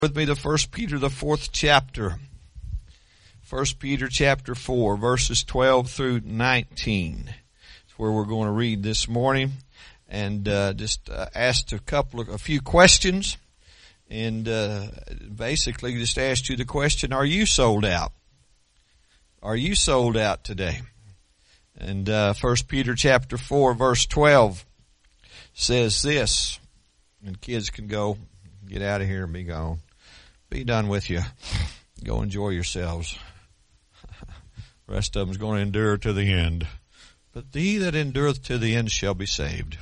With me to 1 Peter, the 4th chapter. 1 Peter chapter 4, verses 12 through 19. That's where we're going to read this morning. And asked a few questions. And basically just asked you the question, are you sold out? Are you sold out today? And 1 Peter chapter 4, verse 12 says this. And kids can go, get out of here and be gone. Be done with you. Go enjoy yourselves. The rest of them is going to endure to the end. But he that endureth to the end shall be saved.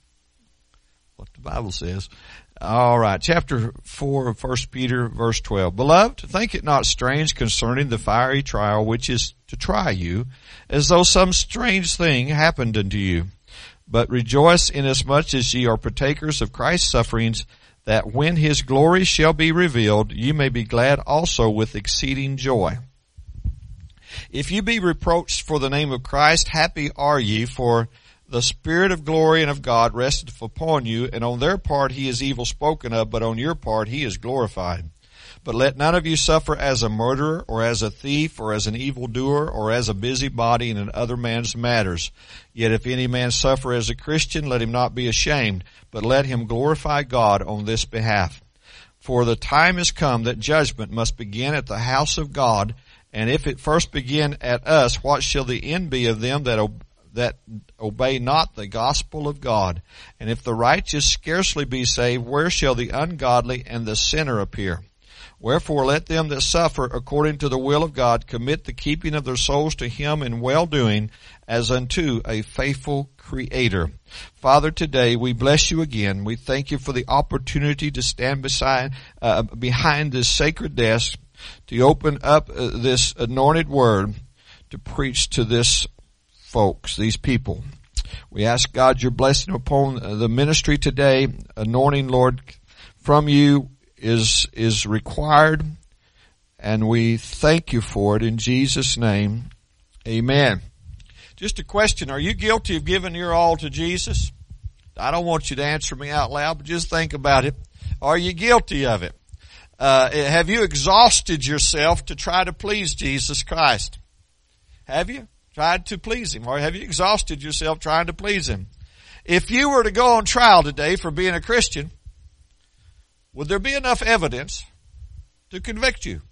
What the Bible says. All right, chapter 4 of 1 Peter, verse 12. Beloved, think it not strange concerning the fiery trial which is to try you, as though some strange thing happened unto you. But rejoice inasmuch as ye are partakers of Christ's sufferings, that when his glory shall be revealed, ye may be glad also with exceeding joy. If ye be reproached for the name of Christ, happy are ye, for the Spirit of glory and of God resteth upon you, and on their part he is evil spoken of, but on your part he is glorified. But let none of you suffer as a murderer, or as a thief, or as an evildoer, or as a busybody in another man's matters. Yet if any man suffer as a Christian, let him not be ashamed, but let him glorify God on this behalf. For the time is come that judgment must begin at the house of God, and if it first begin at us, what shall the end be of them that obey not the gospel of God? And if the righteous scarcely be saved, where shall the ungodly and the sinner appear? Wherefore let them that suffer according to the will of God commit the keeping of their souls to him in well-doing, as unto a faithful Creator. Father, today we bless you again. We thank you for the opportunity to stand behind this sacred desk, to open up this anointed word, to preach to this folks, these people. We ask God your blessing upon the ministry today. Anointing, Lord, from you is required, and we thank you for it in Jesus' name. Amen. Just a question, are you guilty of giving your all to Jesus? I don't want you to answer me out loud, but just think about it. Are you guilty of it? Have you exhausted yourself to try to please Jesus Christ? Have you tried to please him, or have you exhausted yourself trying to please him? If you were to go on trial today for being a Christian, would there be enough evidence to convict you?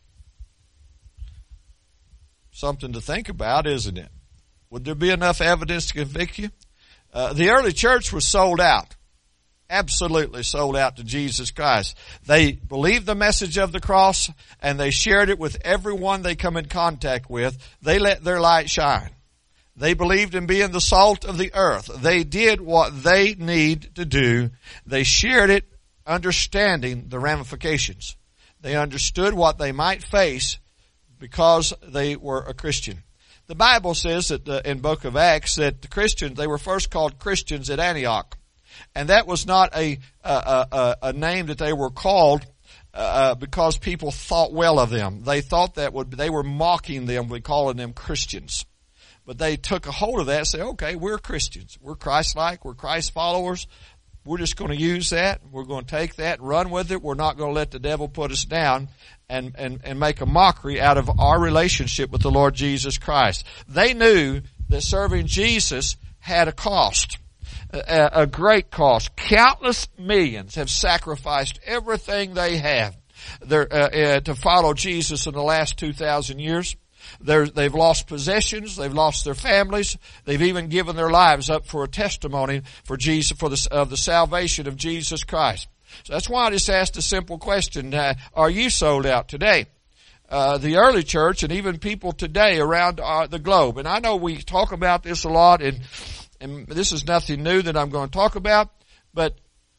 Something to think about, isn't it? Would there be enough evidence to convict you? The early church was sold out. Absolutely sold out to Jesus Christ. They believed the message of the cross, and they shared it with everyone they come in contact with. They let their light shine. They believed in being the salt of the earth. They did what they need to do. They shared it, understanding the ramifications. They understood what they might face because they were a Christian. The Bible says that in book of Acts that the Christians, they were first called Christians at Antioch. And that was not a name that they were called because people thought well of them. They thought they were mocking them by calling them Christians. But they took a hold of that and said, okay, we're Christians. We're Christ-like. We're Christ followers. We're just going to use that. We're going to take that and run with it. We're not going to let the devil put us down and make a mockery out of our relationship with the Lord Jesus Christ. They knew that serving Jesus had a cost, a great cost. Countless millions have sacrificed everything they have to follow Jesus in the last 2,000 years. They've lost possessions. They've lost their families. They've even given their lives up for a testimony for Jesus, of the salvation of Jesus Christ. So that's why I just asked a simple question. Are you sold out today? The early church and even people today around the globe. And I know we talk about this a lot, and this is nothing new that I'm going to talk about, but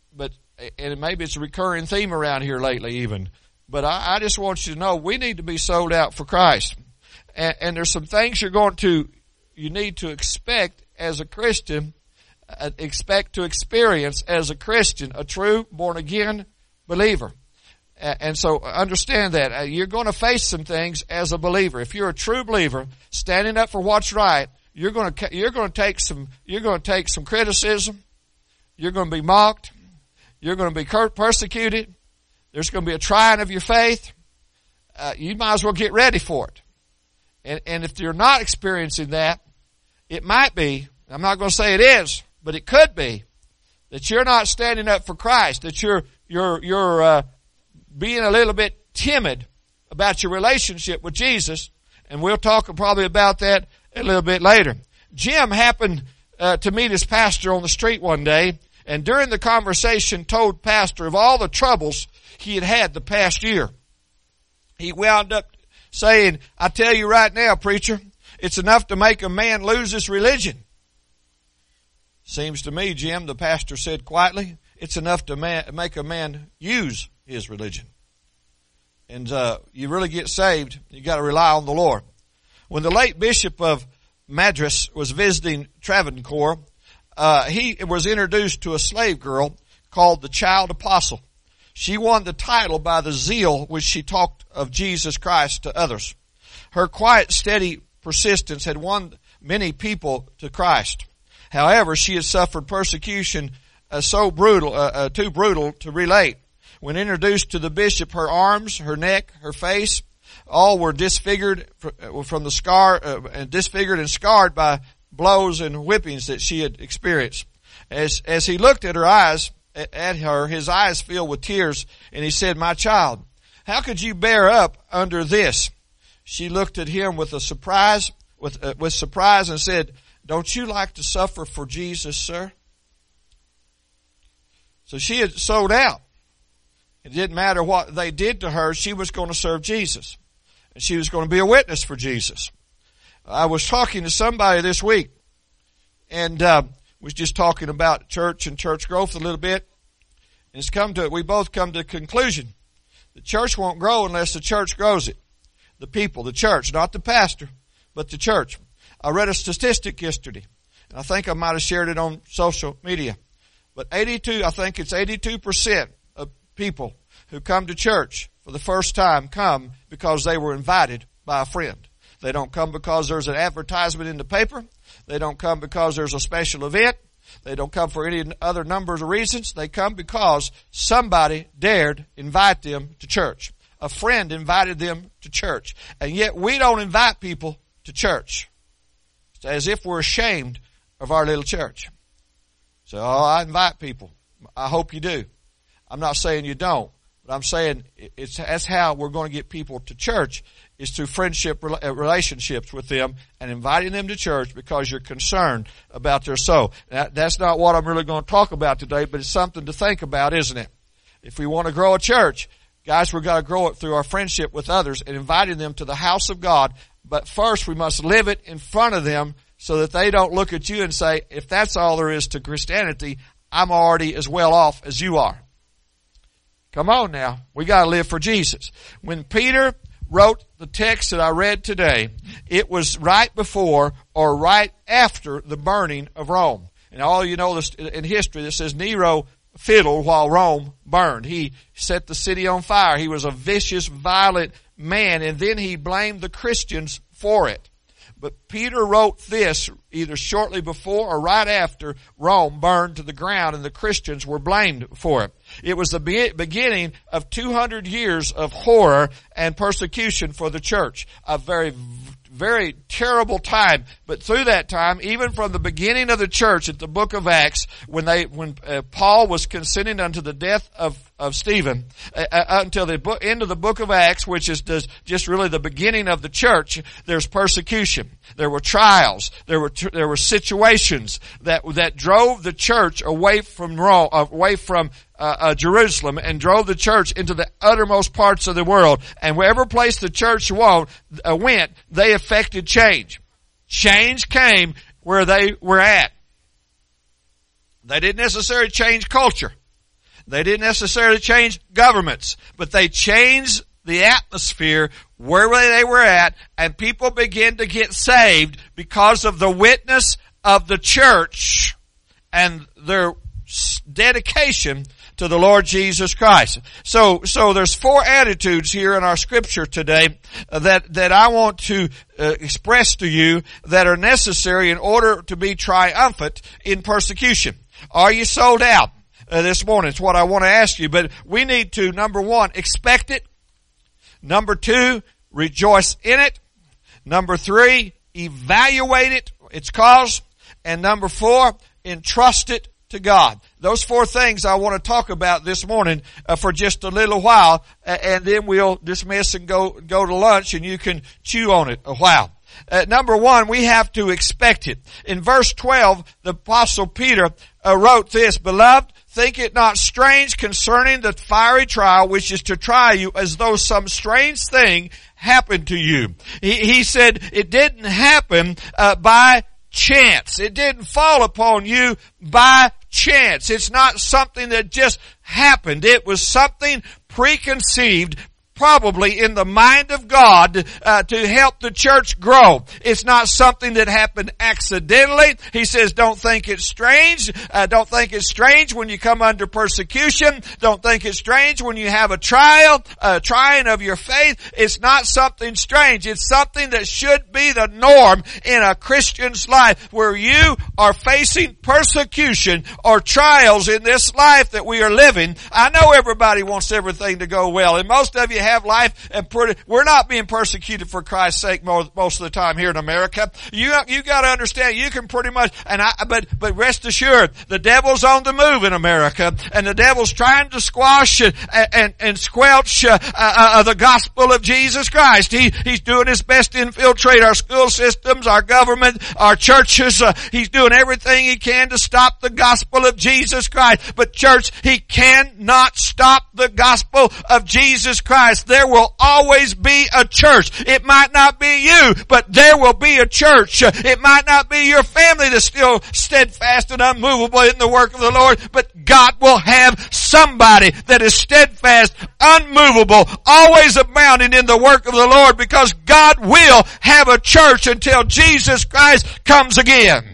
maybe it's a recurring theme around here lately even. But I just want you to know we need to be sold out for Christ. And there's some things you need to expect as a Christian, expect to experience as a Christian, a true born-again believer. And so understand that. You're going to face some things as a believer. If you're a true believer, standing up for what's right, you're going to take some criticism. You're going to be mocked. You're going to be persecuted. there's going to be a trying of your faith, you might as well get ready for it. And if you're not experiencing that, it might be, I'm not going to say it is, but it could be, that you're not standing up for Christ, that you're being a little bit timid about your relationship with Jesus, and we'll talk probably about that a little bit later. Jim happened to meet his pastor on the street one day, and during the conversation told pastor of all the troubles he had the past year. He wound up saying, I tell you right now, preacher, it's enough to make a man lose his religion. Seems to me, Jim, the pastor said quietly, it's enough to make a man use his religion. And you really get saved, you got to rely on the Lord. When the late Bishop of Madras was visiting Travancore, he was introduced to a slave girl called the Child Apostle. She won the title by the zeal which she talked of Jesus Christ to others. Her quiet, steady persistence had won many people to Christ. However, she had suffered persecution too brutal to relate. When introduced to the bishop, her arms, her neck, her face, all were disfigured from the scar, disfigured and scarred by blows and whippings that she had experienced. As he looked at her eyes, at her, his eyes filled with tears, and he said, "My child, how could you bear up under this?" She looked at him with surprise and said, "Don't you like to suffer for Jesus, sir?" So she had sold out. It didn't matter what they did to her. She was going to serve Jesus. And she was going to be a witness for Jesus. I was talking to somebody this week, and was just talking about church and church growth a little bit. And we both come to the conclusion. The church won't grow unless the church grows it. The people, the church, not the pastor, but the church. I read a statistic yesterday, and I think I might have shared it on social media. But 82% of people who come to church for the first time come because they were invited by a friend. They don't come because there's an advertisement in the paper. They don't come because there's a special event. They don't come for any other numbers of reasons. They come because somebody dared invite them to church. A friend invited them to church. And yet we don't invite people to church. It's as if we're ashamed of our little church. So, I invite people. I hope you do. I'm not saying you don't. But I'm saying that's how we're going to get people to church, is through friendship relationships with them and inviting them to church because you're concerned about their soul. That's not what I'm really going to talk about today, but it's something to think about, isn't it? If we want to grow a church, guys, we've got to grow it through our friendship with others and inviting them to the house of God. But first, we must live it in front of them so that they don't look at you and say, if that's all there is to Christianity, I'm already as well off as you are. Come on now. We got to live for Jesus. When Peter wrote the text that I read today, it was right before or right after the burning of Rome. And all you know in history that says Nero fiddled while Rome burned. He set the city on fire. He was a vicious, violent man, and then he blamed the Christians for it. But Peter wrote this either shortly before or right after Rome burned to the ground and the Christians were blamed for it. It was the beginning of 200 years of horror and persecution for the church. A very, very terrible time. But through that time, even from the beginning of the church at the book of Acts, when Paul was consenting unto the death of Stephen, until the end of the book of Acts, which is just really the beginning of the church, there's persecution. There were trials. There were situations that drove the church away from Rome, away from Jerusalem, and drove the church into the uttermost parts of the world. And wherever place the church went, they effected change. Change came where they were at. They didn't necessarily change culture. They didn't necessarily change governments, but they changed the atmosphere where they were at, and people began to get saved because of the witness of the church and their dedication to the Lord Jesus Christ. So there's 4 attitudes here in our scripture today that I want to express to you that are necessary in order to be triumphant in persecution. Are you sold out? this morning. It's what I want to ask you. But we need to, number one, expect it. Number two, rejoice in it. Number three, evaluate it, its cause. And number four, entrust it to God. Those four things I want to talk about this morning for just a little while, and then we'll dismiss and go to lunch, and you can chew on it a while. Number one, we have to expect it. In verse 12, the Apostle Peter wrote this, "Beloved, think it not strange concerning the fiery trial which is to try you, as though some strange thing happened to you." He said it didn't happen by chance. It didn't fall upon you by chance. It's not something that just happened. It was something preconceived, probably in the mind of God to help the church grow. It's not something that happened accidentally. He says, don't think it's strange. Don't think it's strange when you come under persecution. Don't think it's strange when you have a trial, trying of your faith. It's not something strange. It's something that should be the norm in a Christian's life, where you are facing persecution or trials in this life that we are living. I know everybody wants everything to go well, and most of you have life and we're not being persecuted for Christ's sake most of the time here in America. You got to understand, you can pretty much, but rest assured, the devil's on the move in America, and the devil's trying to squash and squelch the gospel of Jesus Christ. He's doing his best to infiltrate our school systems, our government, our churches. He's doing everything he can to stop the gospel of Jesus Christ. But church, he cannot stop the gospel of Jesus Christ. There will always be a church. It might not be you, but there will be a church. It might not be your family that's still steadfast and unmovable in the work of the Lord, but God will have somebody that is steadfast, unmovable, always abounding in the work of the Lord, because God will have a church until Jesus Christ comes again.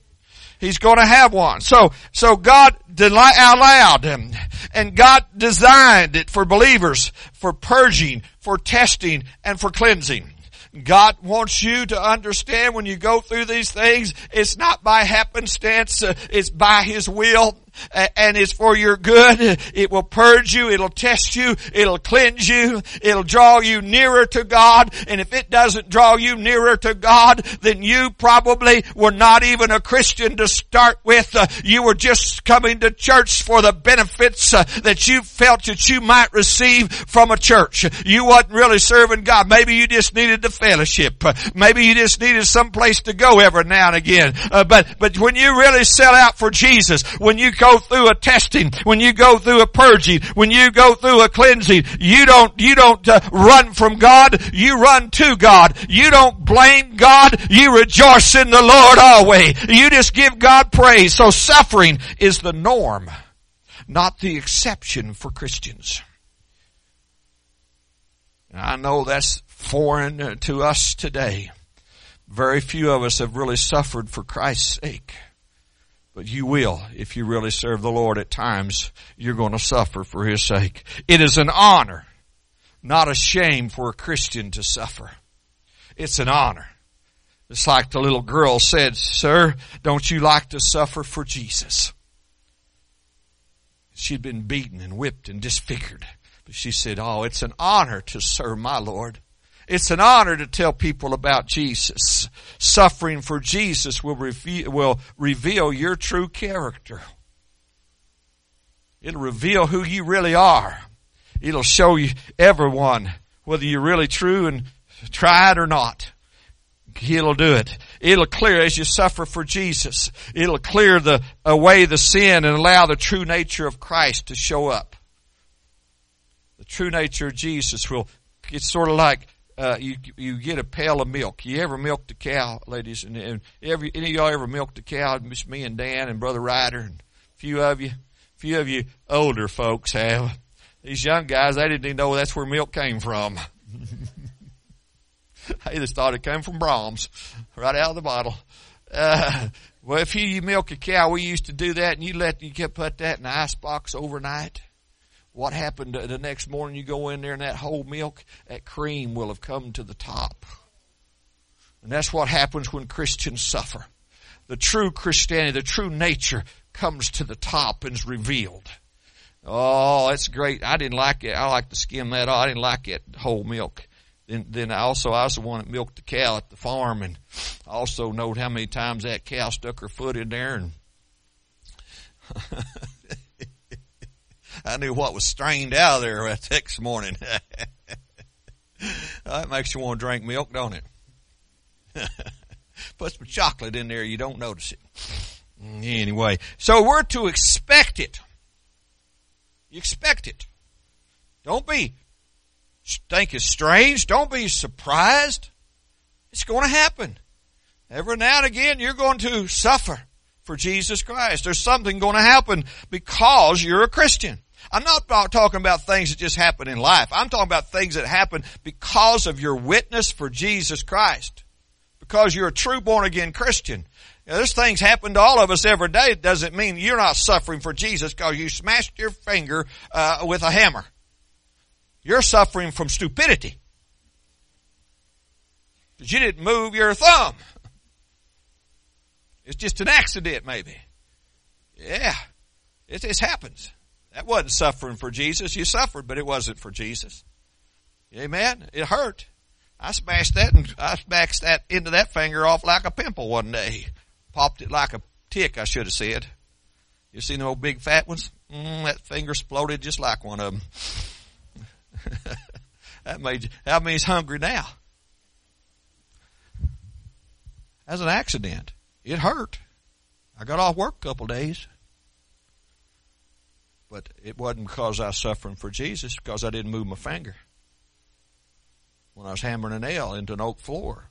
He's going to have one. So God allowed him, and God designed it for believers, for purging, for testing, and for cleansing. God wants you to understand, when you go through these things, it's not by happenstance, it's by His will. And it's for your good. It will purge you. It'll test you. It'll cleanse you. It'll draw you nearer to God. And if it doesn't draw you nearer to God, then you probably were not even a Christian to start with. You were just coming to church for the benefits that you felt that you might receive from a church. You wasn't really serving God. Maybe you just needed the fellowship. Maybe you just needed some place to go every now and again. But when you really sell out for Jesus, when you go through a testing, when you go through a purging, when you go through a cleansing, you don't run from God, you run to God. You don't blame God, you rejoice in the Lord always. You just give God praise. So suffering is the norm, not the exception for Christians. I know that's foreign to us today. Very few of us have really suffered for Christ's sake. But you will, if you really serve the Lord. At times, you're going to suffer for His sake. It is an honor, not a shame, for a Christian to suffer. It's an honor. It's like the little girl said, "Sir, don't you like to suffer for Jesus?" She'd been beaten and whipped and disfigured. But she said, "Oh, it's an honor to serve my Lord. It's an honor to tell people about Jesus. Suffering for Jesus will reveal your true character. It'll reveal who you really are. It'll show you everyone whether you're really true and tried or not. He'll do it. It'll clear, as you suffer for Jesus, it'll clear away the sin and allow the true nature of Christ to show up. The true nature of Jesus it's sort of like you get a pail of milk. You ever milked a cow, ladies? And any of y'all ever milked a cow? It's me and Dan and Brother Ryder and a few of you older folks have. These young guys, they didn't even know that's where milk came from. They just thought it came from Brahms, right out of the bottle. Well, if you milk a cow, we used to do that, and you kept put that in the ice box overnight. What happened the next morning? You go in there, and that whole milk, that cream will have come to the top. And that's what happens when Christians suffer. The true Christianity, the true nature, comes to the top and is revealed. Oh, that's great. I didn't like it. I like to skim that off. I didn't like it whole milk. Then I was the one that milked the cow at the farm, and I also noted how many times that cow stuck her foot in there, and I knew what was strained out of there that next morning. That makes you want to drink milk, don't it? Put some chocolate in there, you don't notice it. Anyway, so we're to expect it. You expect it. Don't think it's strange. Don't be surprised. It's going to happen. Every now and again, you're going to suffer for Jesus Christ. There's something going to happen because you're a Christian. I'm not talking about things that just happen in life. I'm talking about things that happen because of your witness for Jesus Christ. Because you're a true born-again Christian. Now, there's things happen to all of us every day. It doesn't mean you're not suffering for Jesus because you smashed your finger with a hammer. You're suffering from stupidity. Because you didn't move your thumb. It's just an accident, maybe. Yeah, it happens. That wasn't suffering for Jesus. You suffered, but it wasn't for Jesus. Amen? It hurt. I smashed that into that finger off like a pimple one day. Popped it like a tick, I should have said. You seen the old big fat ones? That finger exploded just like one of them. How many's hungry now? That's an accident. It hurt. I got off work a couple days. But it wasn't because I was suffering for Jesus, because I didn't move my finger when I was hammering a nail into an oak floor.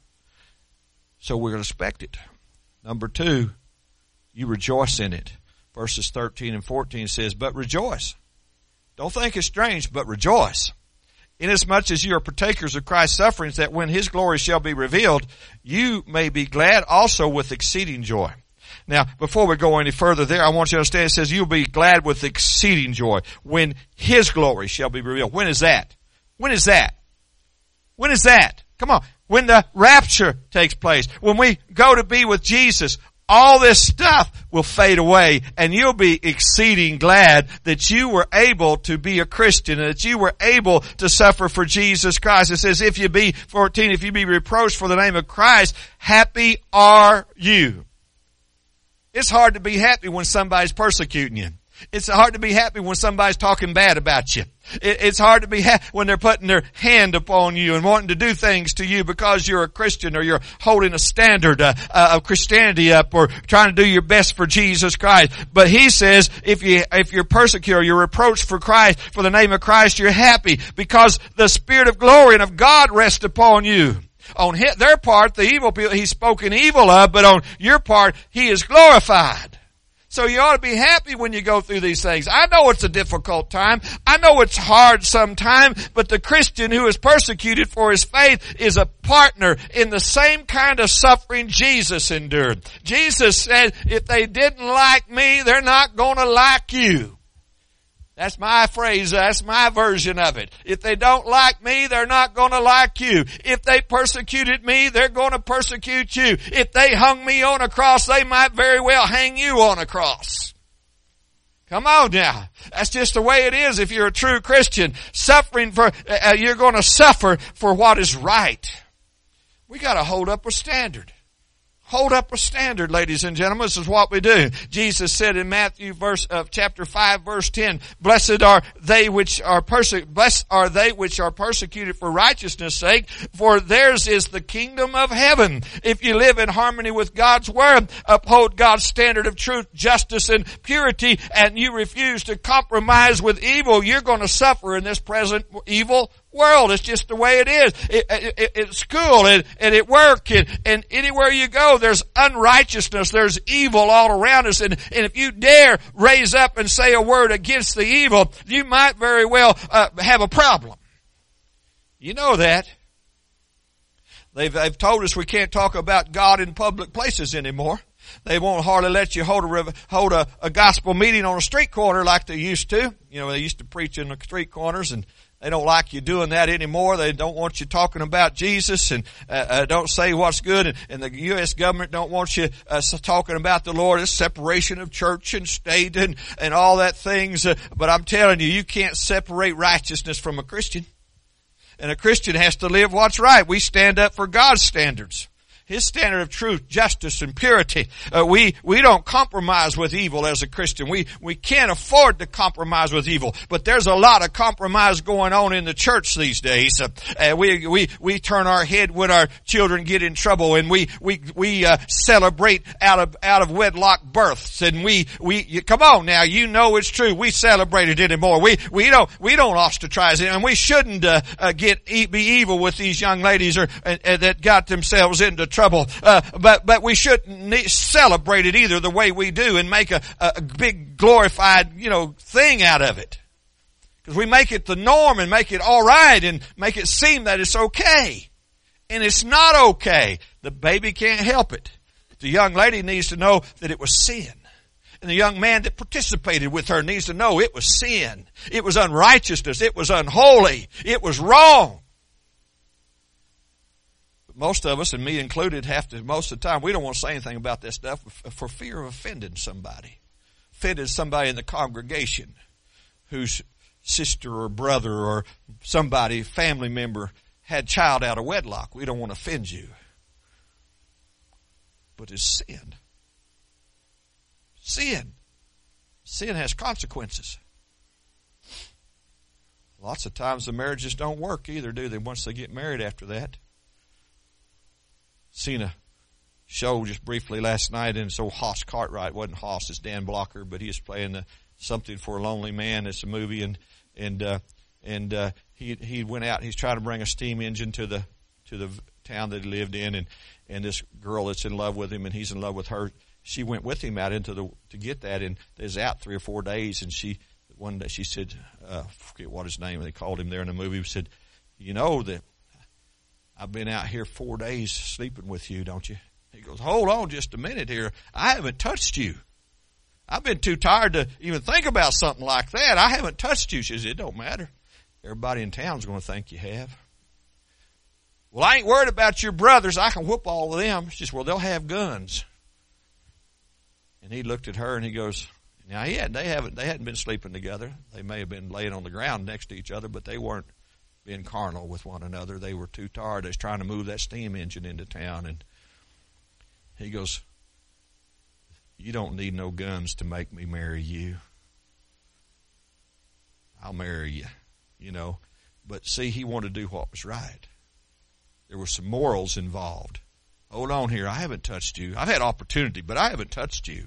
So we're going to expect it. Number 2, you rejoice in it. Verses 13 and 14 says, but rejoice. Don't think it's strange, but rejoice. Inasmuch as you are partakers of Christ's sufferings, that when his glory shall be revealed, you may be glad also with exceeding joy. Now, before we go any further there, I want you to understand it says you'll be glad with exceeding joy when his glory shall be revealed. When is that? When is that? When is that? Come on. When the rapture takes place. When we go to be with Jesus, all this stuff will fade away, and you'll be exceeding glad that you were able to be a Christian and that you were able to suffer for Jesus Christ. It says, if you be reproached for the name of Christ, happy are you. It's hard to be happy when somebody's persecuting you. It's hard to be happy when somebody's talking bad about you. It's hard to be happy when they're putting their hand upon you and wanting to do things to you because you're a Christian or you're holding a standard of Christianity up or trying to do your best for Jesus Christ. But he says if you're persecuted or you're reproached for Christ, for the name of Christ, you're happy because the Spirit of glory and of God rests upon you. On their part, the evil people, he's spoken evil of, but on your part, he is glorified. So you ought to be happy when you go through these things. I know it's a difficult time. I know it's hard sometimes, but the Christian who is persecuted for his faith is a partner in the same kind of suffering Jesus endured. Jesus said, if they didn't like me, they're not going to like you. That's my phrase. That's my version of it. If they don't like me, they're not going to like you. If they persecuted me, they're going to persecute you. If they hung me on a cross, they might very well hang you on a cross. Come on now. That's just the way it is if you're a true Christian. You're going to suffer for what is right. We got to hold up a standard. Hold up a standard, ladies and gentlemen. This is what we do. Jesus said in Matthew chapter 5, verse 10, Blessed are they which are persecuted for righteousness' sake, for theirs is the kingdom of heaven. If you live in harmony with God's word, uphold God's standard of truth, justice, and purity, and you refuse to compromise with evil, you're going to suffer in this present evil world. It's just the way it is. At school and at work and anywhere you go, there's unrighteousness. There's evil all around us. And if you dare raise up and say a word against the evil, you might very well have a problem. You know that. They've told us we can't talk about God in public places anymore. They won't hardly let you hold a gospel meeting on a street corner like they used to. You know, they used to preach in the street corners and They don't like you doing that anymore. They don't want you talking about Jesus and don't say what's good. And the U.S. government don't want you talking about the Lord. It's separation of church and state and all that things. But I'm telling you, you can't separate righteousness from a Christian. And a Christian has to live what's right. We stand up for God's standards. His standard of truth, justice, and purity. We don't compromise with evil as a Christian. We can't afford to compromise with evil. But there's a lot of compromise going on in the church these days. We turn our head when our children get in trouble, and we celebrate out of wedlock births. And come on now, you know it's true. We celebrate it anymore. We don't ostracize it, and we shouldn't be evil with these young ladies that got themselves into trouble. But we shouldn't celebrate it either the way we do and make a big glorified, thing out of it. Because we make it the norm and make it all right and make it seem that it's okay. And it's not okay. The baby can't help it. The young lady needs to know that it was sin. And the young man that participated with her needs to know it was sin. It was unrighteousness. It was unholy. It was wrong. Most of us, and me included, most of the time, we don't want to say anything about this stuff for fear of offending somebody. Offended somebody in the congregation whose sister or brother or somebody, family member, had child out of wedlock. We don't want to offend you. But it's sin. Sin. Sin has consequences. Lots of times the marriages don't work either, do they, once they get married after that? Seen a show just briefly last night, and it's old Hoss Cartwright. It wasn't Hoss, it's Dan Blocker, but he was playing Something for a Lonely Man. It's a movie, and he went out. He's trying to bring a steam engine to the town that he lived in, and this girl that's in love with him, and he's in love with her. She went with him out to get that, and they was out 3 or 4 days, and one day she said, I forget what his name, they called him there in the movie, said, "You know that I've been out here 4 days sleeping with you, don't you?" He goes, "Hold on just a minute here. I haven't touched you. I've been too tired to even think about something like that. I haven't touched you." She says, "It don't matter. Everybody in town's going to think you have." "Well, I ain't worried about your brothers. I can whoop all of them." She says, "Well, they'll have guns." And he looked at her and he goes, now they hadn't been sleeping together. They may have been laying on the ground next to each other, but they weren't being carnal with one another. They were too tired. They was trying to move that steam engine into town. And he goes, "You don't need no guns to make me marry you. I'll marry you, But see, he wanted to do what was right. There were some morals involved. Hold on here. I haven't touched you. I've had opportunity, but I haven't touched you.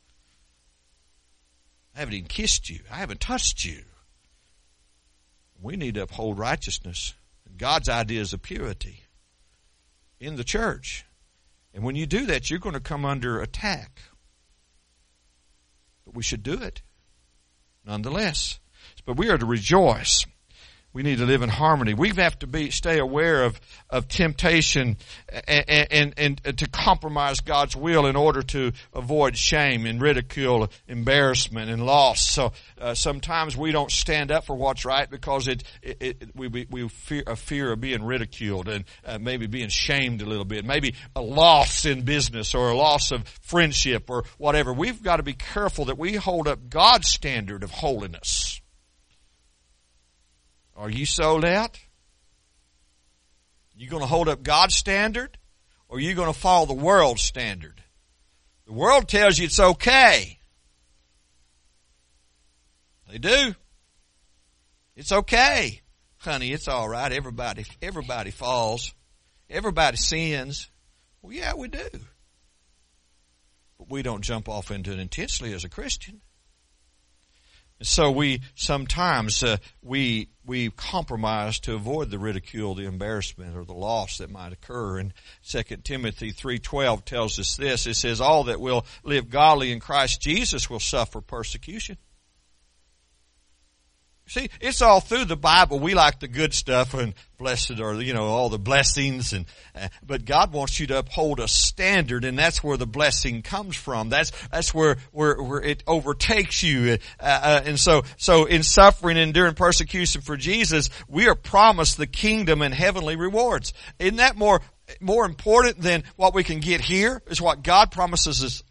I haven't even kissed you. I haven't touched you. We need to uphold righteousness. God's ideas of purity in the church. And when you do that, you're going to come under attack. But we should do it nonetheless. But we are to rejoice. We need to live in harmony. We have to stay aware of temptation and to compromise God's will in order to avoid shame and ridicule, embarrassment and loss. So sometimes we don't stand up for what's right because we fear of being ridiculed and maybe being shamed a little bit. Maybe a loss in business or a loss of friendship or whatever. We've got to be careful that we hold up God's standard of holiness. Are you sold out? You going to hold up God's standard, or are you going to follow the world's standard? The world tells you it's okay. They do. It's okay. Honey, it's all right. Everybody falls. Everybody sins. Well, yeah, we do. But we don't jump off into it intensely as a Christian. So we sometimes we compromise to avoid the ridicule, the embarrassment, or the loss that might occur. And 2 Timothy 3:12 tells us this. It says, "All that will live godly in Christ Jesus will suffer persecution." See, it's all through the Bible. We like the good stuff and blessed are, all the blessings but God wants you to uphold a standard, and that's where the blessing comes from. That's where it overtakes you. And so in suffering and enduring persecution for Jesus, we are promised the kingdom and heavenly rewards. Isn't that more important than what we can get here? Is what God promises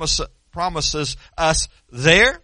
us there?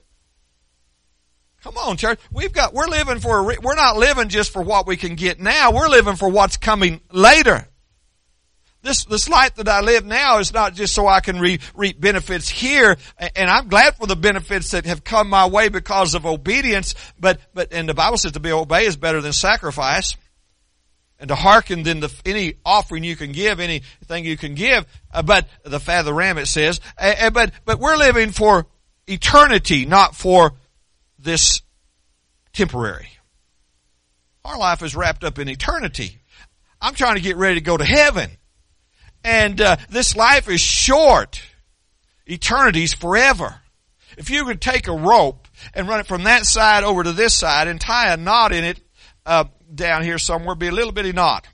Come on, church. We're not living just for what we can get now. We're living for what's coming later. This life that I live now is not just so I can reap benefits here, and I'm glad for the benefits that have come my way because of obedience, but the Bible says to obey is better than sacrifice, and to hearken than any offering you can give, anything you can give, but the fat of the ram, it says, but we're living for eternity, not for this temporary. Our life is wrapped up in eternity. I'm trying to get ready to go to heaven. And this life is short. Eternity's forever. If you could take a rope and run it from that side over to this side and tie a knot in it down here somewhere, be a little bitty knot.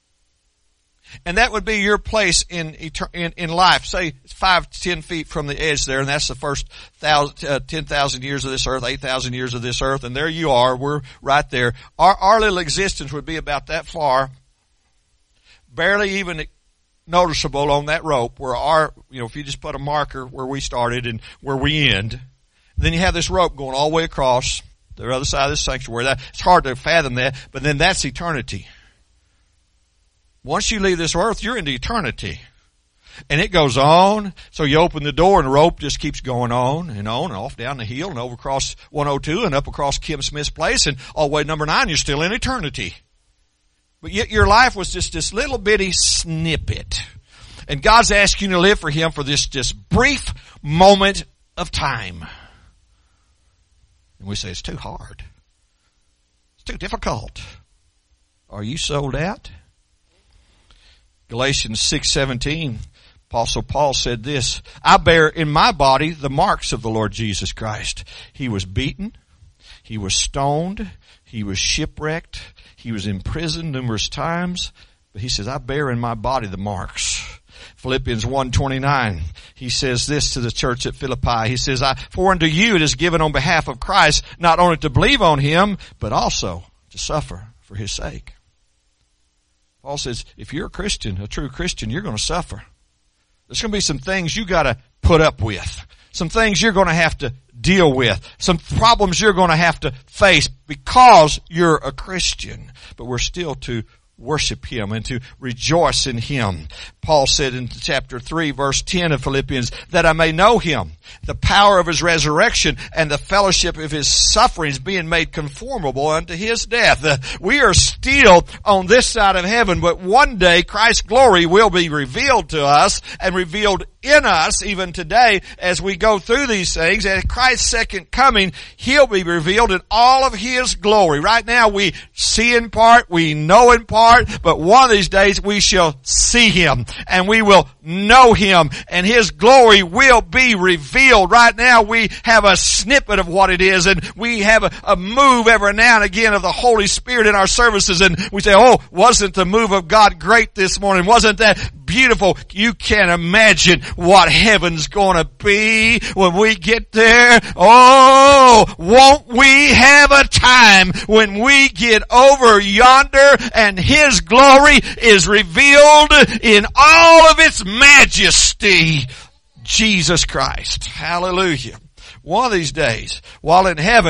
And that would be your place in life. Say it's 5 to 10 feet from the edge there, and that's the first 10,000 years of this earth, 8,000 years of this earth, and there you are. We're right there. Our little existence would be about that far, barely even noticeable on that rope. Where if you just put a marker where we started and where we end, then you have this rope going all the way across the other side of the sanctuary. It's hard to fathom that, but then that's eternity. Once you leave this earth, you're into eternity. And it goes on. So you open the door and the rope just keeps going on and off down the hill and over across 102 and up across Kim Smith's place and all the way to number 9, you're still in eternity. But yet your life was just this little bitty snippet. And God's asking you to live for Him for this just brief moment of time. And we say, it's too hard. It's too difficult. Are you sold out? Galatians 6:17, Apostle Paul said this, I bear in my body the marks of the Lord Jesus Christ. He was beaten, he was stoned, he was shipwrecked, he was imprisoned numerous times, but he says, I bear in my body the marks. Philippians 1:29, he says this to the church at Philippi. He says, for unto you it is given on behalf of Christ, not only to believe on Him, but also to suffer for His sake. Paul says, if you're a Christian, a true Christian, you're going to suffer. There's going to be some things you got to put up with. Some things you're going to have to deal with. Some problems you're going to have to face because you're a Christian. But we're still to worship Him and to rejoice in Him. Paul said in chapter 3, verse 10 of Philippians, that I may know Him, the power of His resurrection, and the fellowship of His sufferings, being made conformable unto His death. We are still on this side of heaven, but one day Christ's glory will be revealed to us and revealed in us even today as we go through these things. At Christ's second coming, He'll be revealed in all of His glory. Right now we see in part, we know in part, but one of these days we shall see Him and we will know Him and His glory will be revealed. Right now we have a snippet of what it is, and we have a move every now and again of the Holy Spirit in our services, and we say, oh, wasn't the move of God great this morning? Wasn't that beautiful? You can't imagine what heaven's gonna be when we get there. Oh, won't we have a time when we get over yonder and His glory is revealed in all of its majesty. Jesus Christ. Hallelujah. One of these days, while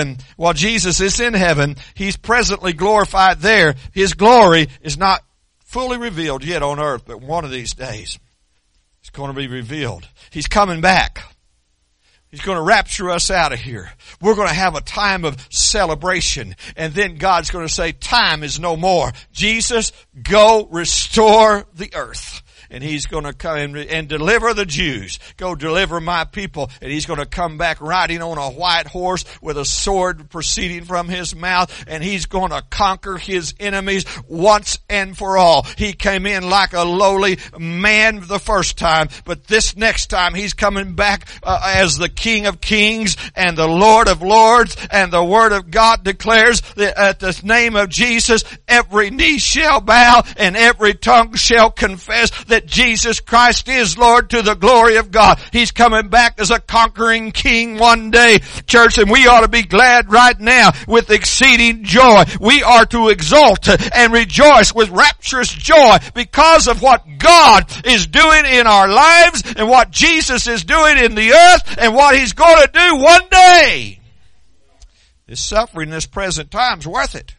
Jesus is in heaven, He's presently glorified there. His glory is not fully revealed yet on earth, but one of these days, it's going to be revealed. He's coming back. He's going to rapture us out of here. We're going to have a time of celebration. And then God's going to say, time is no more. Jesus, go restore the earth. and he's going to come and deliver the Jews. Go deliver my people. And he's going to come back riding on a white horse with a sword proceeding from his mouth, and he's going to conquer his enemies once and for all. He came in like a lowly man the first time, but this next time he's coming back as the King of Kings and the Lord of Lords, and the Word of God declares that at the name of Jesus every knee shall bow and every tongue shall confess that Jesus Christ is Lord, to the glory of God. He's coming back as a conquering King one day, church, and we ought to be glad right now with exceeding joy. We are to exult and rejoice with rapturous joy because of what God is doing in our lives and what Jesus is doing in the earth and what He's going to do one day. This suffering in this present time is worth it.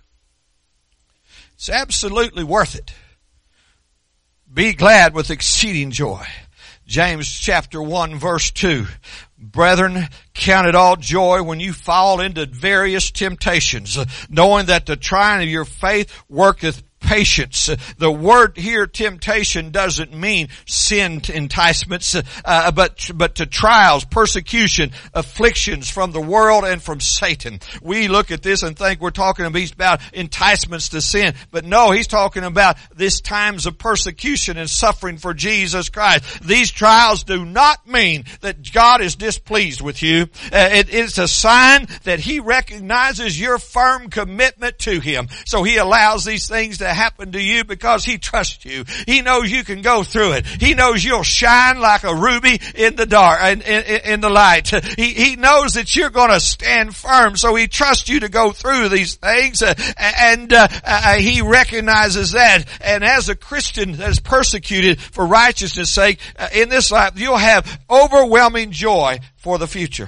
It's absolutely worth it. Be glad with exceeding joy. James chapter 1 verse 2. Brethren, count it all joy when you fall into various temptations, knowing that the trying of your faith worketh patience. The word here, temptation, doesn't mean sin enticements, but to trials, persecution, afflictions from the world and from Satan. We look at this and think we're talking about enticements to sin, but no, he's talking about these times of persecution and suffering for Jesus Christ. These trials do not mean that God is displeased with you. It's a sign that He recognizes your firm commitment to Him. So He allows these things to happen to you because He trusts you. He knows you can go through it. He knows you'll shine like a ruby in the dark, in the light. He knows that you're going to stand firm, so He trusts you to go through these things, and He recognizes that. And as a Christian that is persecuted for righteousness' sake in this life, you'll have overwhelming joy for the future.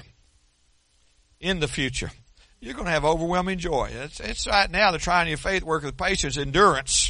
In the future, you're going to have overwhelming joy. It's right now the trying of your faith work with patience, endurance.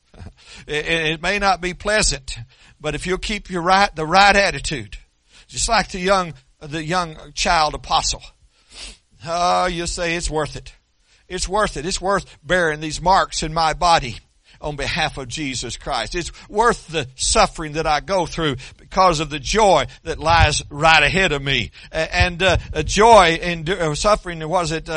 It may not be pleasant, but if you'll keep the right attitude, just like the young child apostle, you'll say it's worth it. It's worth it. It's worth bearing these marks in my body on behalf of Jesus Christ. It's worth the suffering that I go through because of the joy that lies right ahead of me. And joy in suffering, was it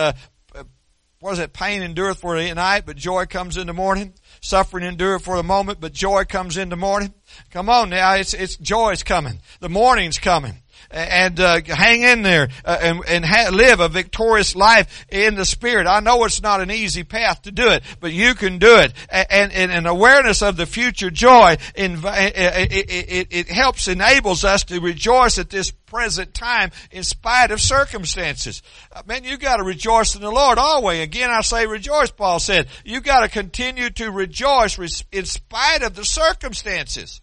pain endureth for the night, but joy comes in the morning? Suffering endureth for the moment, but joy comes in the morning. Come on now, it's joy's coming. The morning's coming. And hang in there and live a victorious life in the Spirit. I know it's not an easy path to do it, but you can do it. And an awareness of the future joy, it helps, enables us to rejoice at this present time in spite of circumstances. Man, you got to rejoice in the Lord always. Again, I say rejoice, Paul said. You got to continue to rejoice in spite of the circumstances.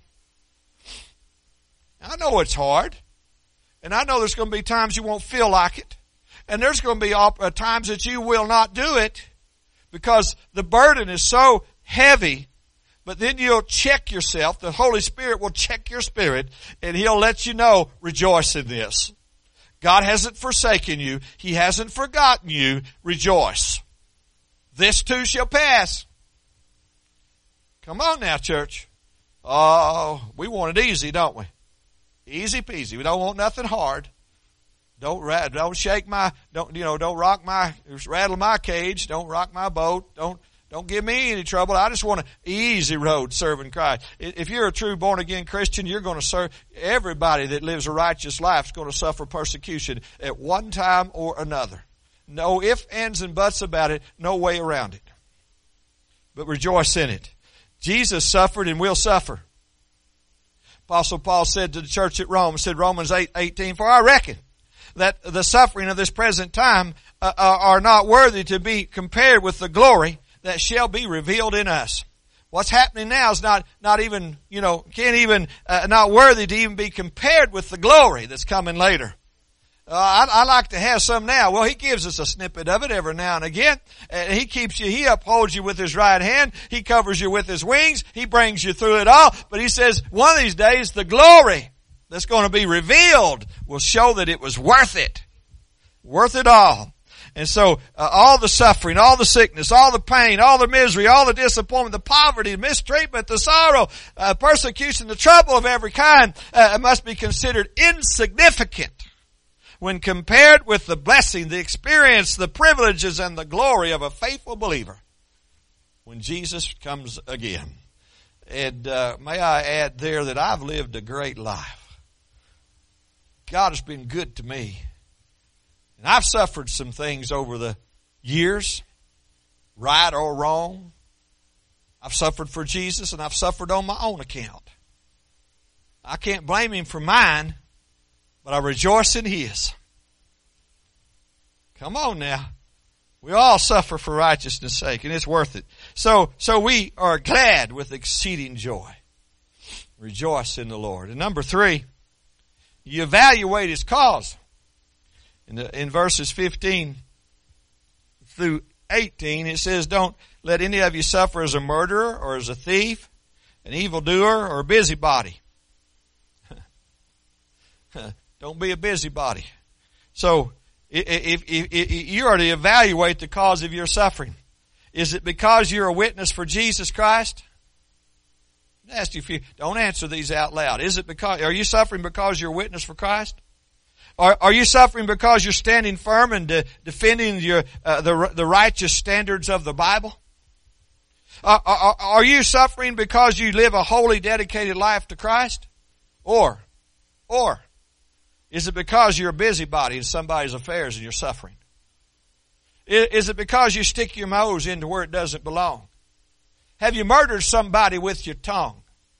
I know it's hard. And I know there's going to be times you won't feel like it. And there's going to be times that you will not do it because the burden is so heavy. But then you'll check yourself. The Holy Spirit will check your spirit, and He'll let you know, rejoice in this. God hasn't forsaken you. He hasn't forgotten you. Rejoice. This too shall pass. Come on now, church. Oh, we want it easy, don't we? Easy peasy. We don't want nothing hard. Don't rattle my cage. Don't rock my boat. Don't give me any trouble. I just want an easy road serving Christ. If you're a true born again Christian, you're going to serve. Everybody that lives a righteous life is going to suffer persecution at one time or another. No ifs, ands, and buts about it. No way around it. But rejoice in it. Jesus suffered and will suffer. Apostle Paul said to the church at Rome, said Romans 8:18, for I reckon that the suffering of this present time are not worthy to be compared with the glory that shall be revealed in us. What's happening now is not even, not worthy to even be compared with the glory that's coming later. I like to have some now. Well, He gives us a snippet of it every now and again. He keeps you, He upholds you with His right hand. He covers you with His wings. He brings you through it all. But He says one of these days the glory that's going to be revealed will show that it was worth it. Worth it all. And so, all the suffering, all the sickness, all the pain, all the misery, all the disappointment, the poverty, the mistreatment, the sorrow, persecution, the trouble of every kind, must be considered insignificant when compared with the blessing, the experience, the privileges, and the glory of a faithful believer when Jesus comes again. And may I add there that I've lived a great life. God has been good to me. And I've suffered some things over the years, right or wrong. I've suffered for Jesus, and I've suffered on my own account. I can't blame Him for mine, but I rejoice in His. Come on now. We all suffer for righteousness' sake, and it's worth it. So we are glad with exceeding joy. Rejoice in the Lord. And number 3, you evaluate His cause. In verses 15 through 18, it says, don't let any of you suffer as a murderer or as a thief, an evildoer or a busybody. Don't be a busybody. So, if you are to evaluate the cause of your suffering. Is it because you're a witness for Jesus Christ? I ask you if you don't answer these out loud. Are you suffering because you're a witness for Christ? Are you suffering because you're standing firm and defending the righteous standards of the Bible? Are you suffering because you live a holy, dedicated life to Christ? Or is it because you're a busybody in somebody's affairs and you're suffering? Is it because you stick your nose into where it doesn't belong? Have you murdered somebody with your tongue?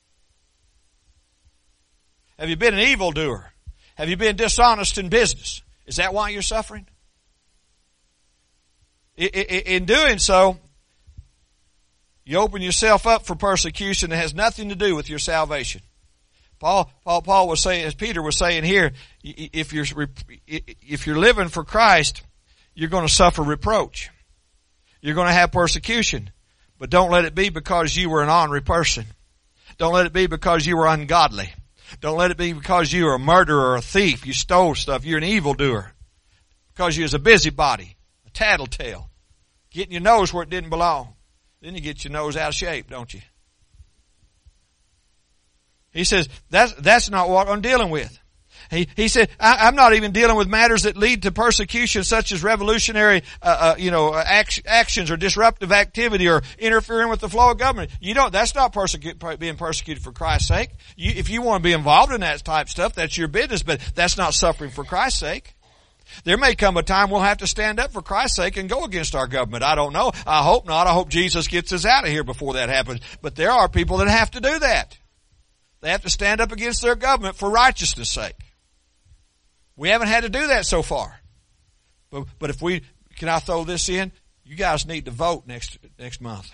Have you been an evildoer? Have you been dishonest in business? Is that why you're suffering? In doing so, you open yourself up for persecution that has nothing to do with your salvation. Paul was saying, as Peter was saying here, if you're living for Christ, you're going to suffer reproach. You're going to have persecution. But don't let it be because you were an ornery person. Don't let it be because you were ungodly. Don't let it be because you were a murderer or a thief. You stole stuff. You're an evildoer. Because you was a busybody, a tattletale. Getting your nose where it didn't belong. Then you get your nose out of shape, don't you? He says, that's not what I'm dealing with. He said, I'm not even dealing with matters that lead to persecution such as revolutionary, actions or disruptive activity or interfering with the flow of government. That's not being persecuted for Christ's sake. If you want to be involved in that type of stuff, that's your business, but that's not suffering for Christ's sake. There may come a time we'll have to stand up for Christ's sake and go against our government. I don't know. I hope not. I hope Jesus gets us out of here before that happens. But there are people that have to do that. They have to stand up against their government for righteousness' sake. We haven't had to do that so far. But can I throw this in? You guys need to vote next month.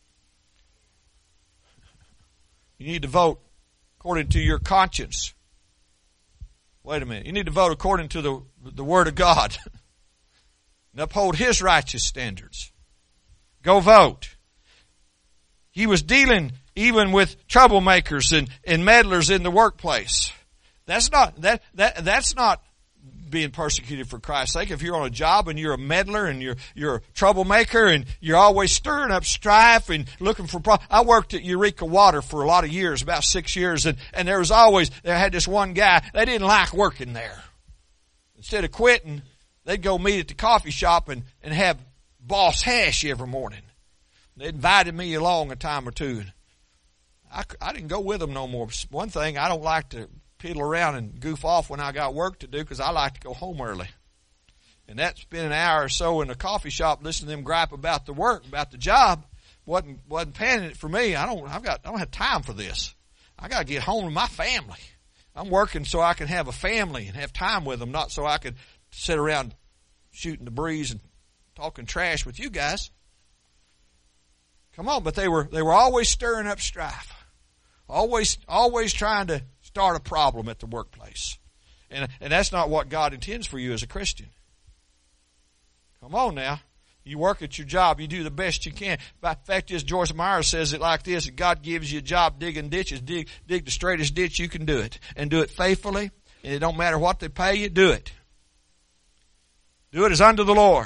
You need to vote according to your conscience. Wait a minute. You need to vote according to the Word of God and uphold His righteous standards. Go vote. He was dealing even with troublemakers and meddlers in the workplace. That's not being persecuted for Christ's sake. If you're on a job and you're a meddler and you're a troublemaker and you're always stirring up strife and looking for problems. I worked at Eureka Water for a lot of years, about 6 years, and there had this one guy, they didn't like working there. Instead of quitting, they'd go meet at the coffee shop and have boss hash every morning. They invited me along a time or two. I didn't go with them no more. One thing, I don't like to piddle around and goof off when I got work to do because I like to go home early. And that spend an hour or so in the coffee shop listening to them gripe about the work, about the job, wasn't panning it for me. I don't have time for this. I got to get home to my family. I'm working so I can have a family and have time with them, not so I can sit around shooting the breeze and talking trash with you guys. Come on, but they were always stirring up strife. Always trying to start a problem at the workplace. And that's not what God intends for you as a Christian. Come on now. You work at your job. You do the best you can. The fact is, Joyce Meyer says it like this: God gives you a job digging ditches. Dig the straightest ditch you can do it. And do it faithfully. And it don't matter what they pay you, do it. Do it as unto the Lord.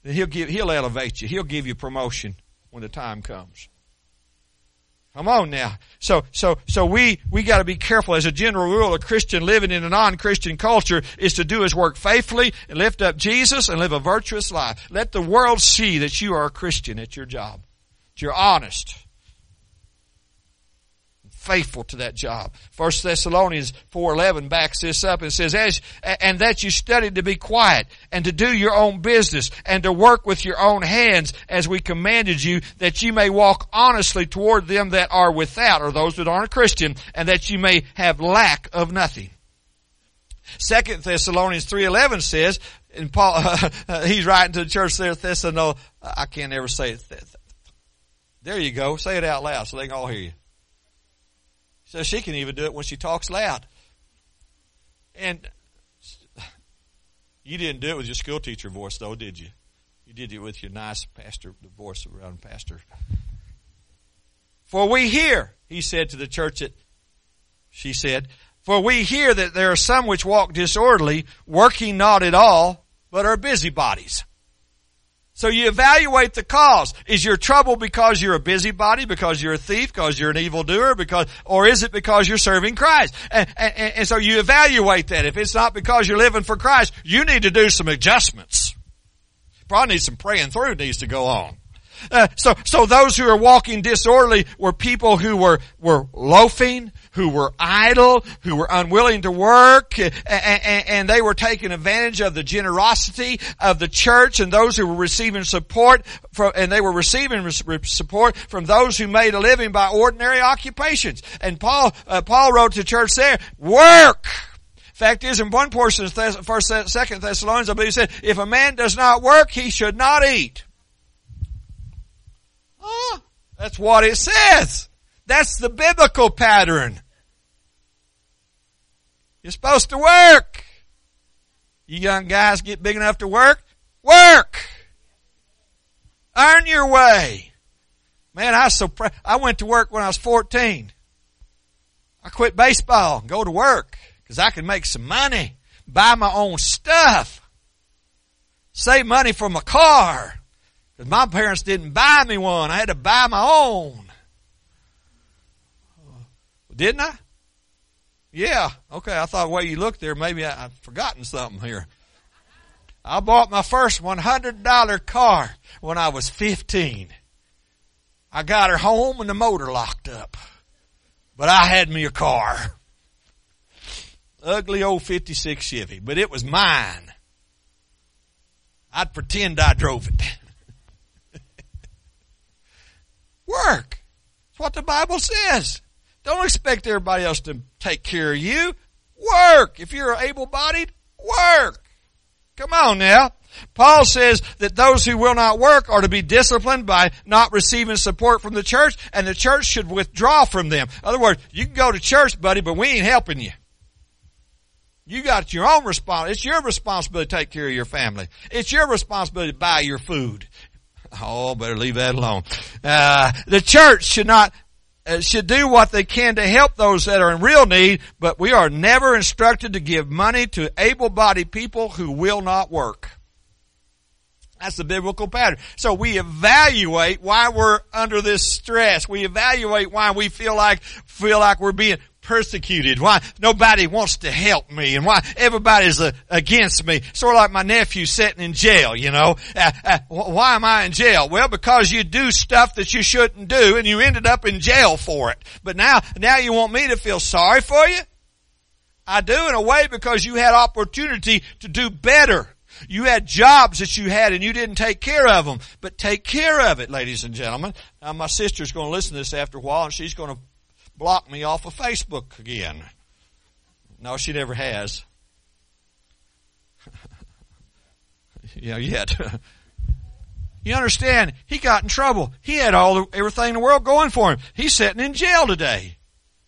He'll elevate you. He'll give you promotion when the time comes. Come on now. So we got to be careful. As a general rule, a Christian living in a non-Christian culture is to do his work faithfully and lift up Jesus and live a virtuous life. Let the world see that you are a Christian at your job. That you're honest. Faithful to that job. 1 Thessalonians 4:11 backs this up and says, and that you study to be quiet and to do your own business and to work with your own hands as we commanded you, that you may walk honestly toward them that are without, or those that aren't Christian, and that you may have lack of nothing. 2 Thessalonians 3:11 says, and Paul, he's writing to the church there at Thessalonians, I can't ever say it. There you go. Say it out loud so they can all hear you. So she can even do it when she talks loud. And you didn't do it with your school teacher voice, though, did you? You did it with your nice pastor, the voice around pastor. For we hear, he said to the church she said, for we hear that there are some which walk disorderly, working not at all, but are busybodies. So you evaluate the cause. Is your trouble because you're a busybody, because you're a thief, because you're an evildoer, or is it because you're serving Christ? And so you evaluate that. If it's not because you're living for Christ, you need to do some adjustments. Probably need some praying through needs to go on. So those who are walking disorderly were people who were loafing, who were idle, who were unwilling to work, and they were taking advantage of the generosity of the church and those who were receiving support and they were receiving support from those who made a living by ordinary occupations. And Paul wrote to the church there, work! Fact is, in one portion of 2 Thessalonians, I believe he said, if a man does not work, he should not eat. Oh, that's what it says. That's the biblical pattern. You're supposed to work. You young guys get big enough to work? Work! Earn your way. Man, I went to work when I was 14. I quit baseball and go to work because I could make some money, buy my own stuff, save money for my car. Because my parents didn't buy me one. I had to buy my own. Didn't I? Yeah. Okay, I thought the way you looked there, maybe I've forgotten something here. I bought my first $100 car when I was 15. I got her home and the motor locked up. But I had me a car. Ugly old 56 Chevy, but it was mine. I'd pretend I drove it. Work. That's what the Bible says. Don't expect everybody else to take care of you. Work. If you're able-bodied, work. Come on now. Paul says that those who will not work are to be disciplined by not receiving support from the church, and the church should withdraw from them. In other words, you can go to church, buddy, but we ain't helping you. You got your own responsibility. It's your responsibility to take care of your family. It's your responsibility to buy your food. Oh, better leave that alone. The church should do what they can to help those that are in real need, but we are never instructed to give money to able-bodied people who will not work. That's the biblical pattern. So we evaluate why we're under this stress. We evaluate why we feel like we're being persecuted, why nobody wants to help me, and why everybody's against me. Sort of like my nephew sitting in jail, you know. Why am I in jail? Well, because you do stuff that you shouldn't do, and you ended up in jail for it. But now you want me to feel sorry for you? I do in a way because you had opportunity to do better. You had jobs that you had and you didn't take care of them. But take care of it, ladies and gentlemen. Now my sister's going to listen to this after a while, and she's going to block me off of Facebook again. No, she never has. Yet. You understand? He got in trouble. He had everything in the world going for him. He's sitting in jail today.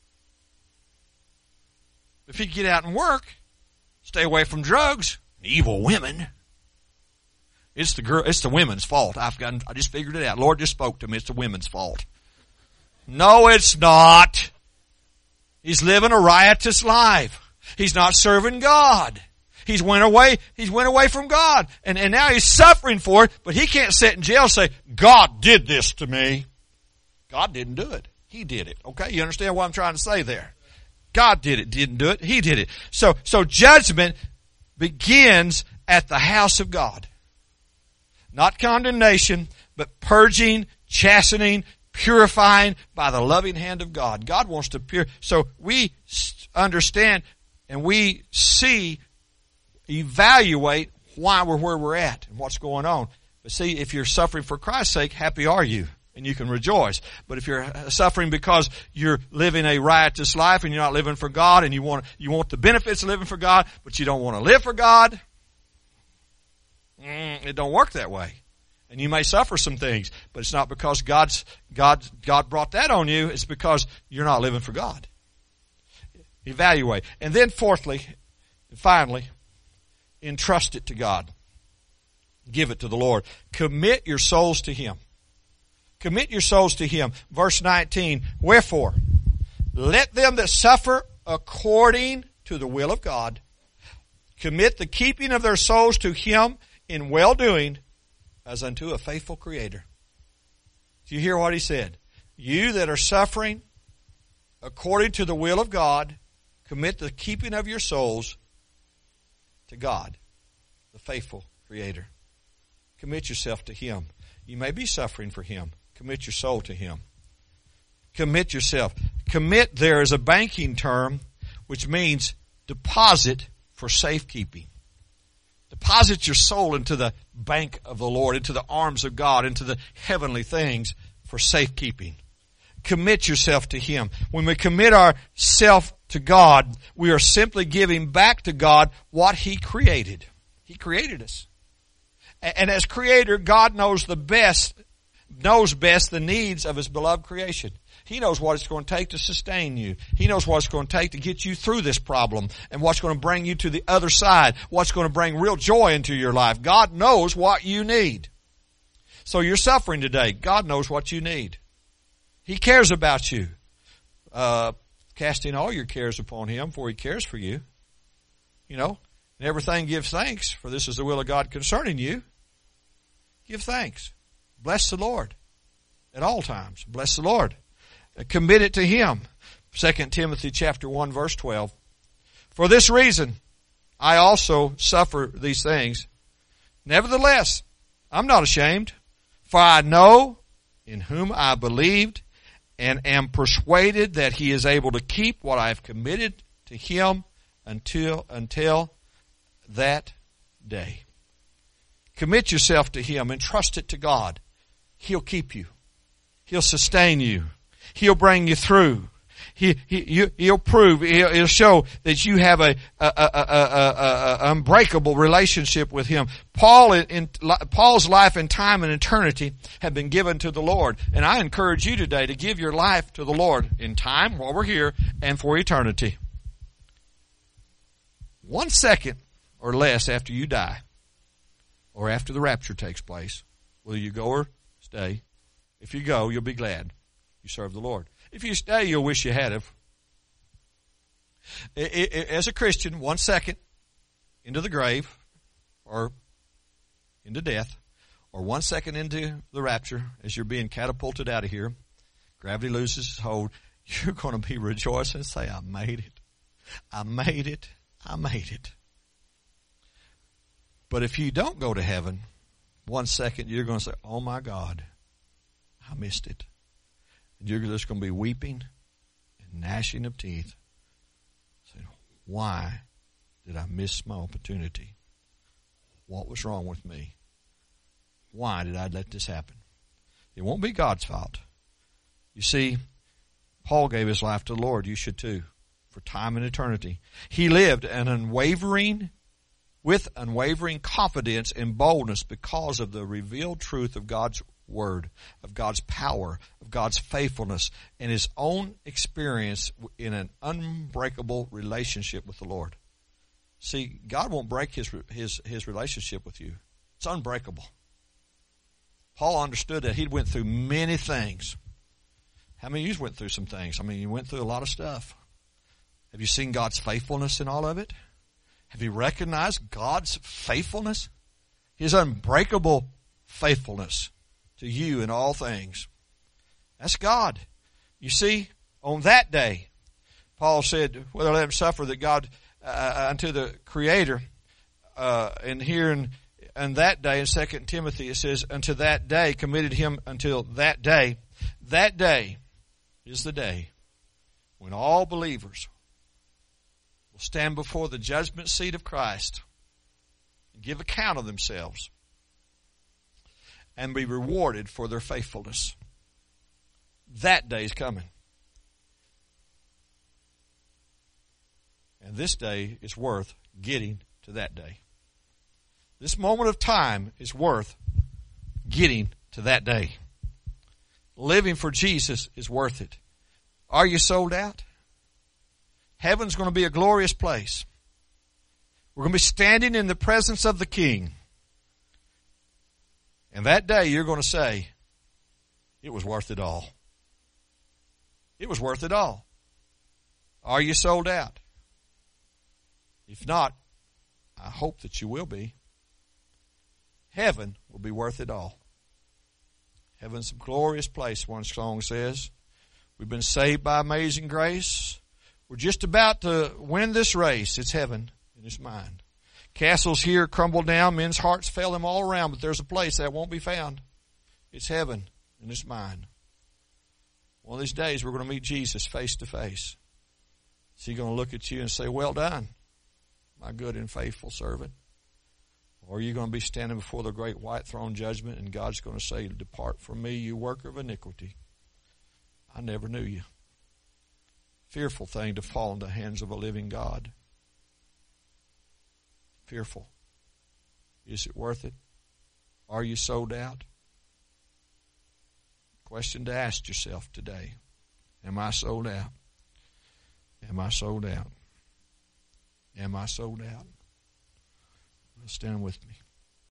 If he could get out and work, stay away from drugs, evil women. It's the women's fault. I just figured it out. Lord just spoke to me. It's the women's fault. No, it's not. He's living a riotous life. He's not serving God. He's went away from God. And now he's suffering for it, but he can't sit in jail and say, God did this to me. God didn't do it. He did it. Okay? You understand what I'm trying to say there? God did it, didn't do it. He did it. So judgment begins at the house of God. Not condemnation, but purging, chastening, purifying by the loving hand of God. God wants to purify. So we understand and we see, evaluate why we're where we're at and what's going on. But see, if you're suffering for Christ's sake, happy are you. And you can rejoice. But if you're suffering because you're living a riotous life and you're not living for God and you want the benefits of living for God, but you don't want to live for God, it don't work that way. And you may suffer some things, but it's not because God brought that on you. It's because you're not living for God. Evaluate. And then fourthly, and finally, entrust it to God. Give it to the Lord. Commit your souls to Him. Commit your souls to Him. Verse 19, wherefore, let them that suffer according to the will of God commit the keeping of their souls to Him in well-doing as unto a faithful Creator. Do you hear what he said? You that are suffering according to the will of God, commit the keeping of your souls to God, the faithful Creator. Commit yourself to Him. You may be suffering for Him. Commit your soul to Him. Commit yourself. Commit there is a banking term which means deposit for safekeeping. Deposit your soul into the bank of the Lord, into the arms of God, into the heavenly things for safekeeping. Commit yourself to Him. When we commit ourselves to God, we are simply giving back to God what He created. He created us. And as Creator, God knows best the needs of His beloved creation. He knows what it's going to take to sustain you. He knows what it's going to take to get you through this problem and what's going to bring you to the other side, what's going to bring real joy into your life. God knows what you need. So you're suffering today. God knows what you need. He cares about you. Casting all your cares upon Him, for He cares for you. You know, and everything give thanks, for this is the will of God concerning you. Give thanks. Bless the Lord at all times. Bless the Lord. Commit it to Him. 2 Timothy chapter 1 verse 12. For this reason, I also suffer these things. Nevertheless, I'm not ashamed, for I know in whom I believed and am persuaded that He is able to keep what I have committed to Him until that day. Commit yourself to Him and trust it to God. He'll keep you. He'll sustain you. He'll bring you through. He'll prove, he'll show that you have a unbreakable relationship with Him. Paul's life and time and eternity have been given to the Lord. And I encourage you today to give your life to the Lord in time while we're here and for eternity. 1 second or less after you die or after the rapture takes place, whether you go or stay, if you go, you'll be glad you serve the Lord. If you stay, you'll wish you had have. As a Christian, 1 second into the grave or into death, or 1 second into the rapture as you're being catapulted out of here, gravity loses its hold, you're going to be rejoicing and say, I made it. I made it. I made it. But if you don't go to heaven, 1 second, you're going to say, oh my God, I missed it. And you're just going to be weeping and gnashing of teeth, saying, why did I miss my opportunity? What was wrong with me? Why did I let this happen? It won't be God's fault. You see, Paul gave his life to the Lord. You should too, for time and eternity. He lived with unwavering confidence and boldness because of the revealed truth of God's Word, of God's power, of God's faithfulness, and his own experience in an unbreakable relationship with the Lord. See, God won't break his relationship with you. It's unbreakable. Paul understood that. He went through many things. How many of you went through some things? I mean, you went through a lot of stuff. Have you seen God's faithfulness in all of it? Have you recognized God's faithfulness? His unbreakable faithfulness to you in all things. That's God. You see, on that day, Paul said, whether let him suffer, that God, unto the Creator, and here in that day, in 2 Timothy, it says, unto that day, committed him until that day. That day is the day when all believers will stand before the judgment seat of Christ and give account of themselves and be rewarded for their faithfulness. That day is coming. And this day is worth getting to that day. This moment of time is worth getting to that day. Living for Jesus is worth it. Are you sold out? Heaven's going to be a glorious place. We're going to be standing in the presence of the King. And that day you're going to say, it was worth it all. It was worth it all. Are you sold out? If not, I hope that you will be. Heaven will be worth it all. Heaven's a glorious place, one song says. We've been saved by amazing grace. We're just about to win this race. It's heaven and it's mine. Castles here crumble down. Men's hearts fail them all around, but there's a place that won't be found. It's heaven and it's mine. One of these days we're going to meet Jesus face to face. Is he going to look at you and say, well done, my good and faithful servant? Or are you going to be standing before the great white throne judgment and God's going to say, depart from me, you worker of iniquity. I never knew you. Fearful thing to fall into the hands of a living God. Fearful. Is it worth it? Are you sold out? Question to ask yourself today. Am I sold out? Am I sold out? Am I sold out? Stand with me.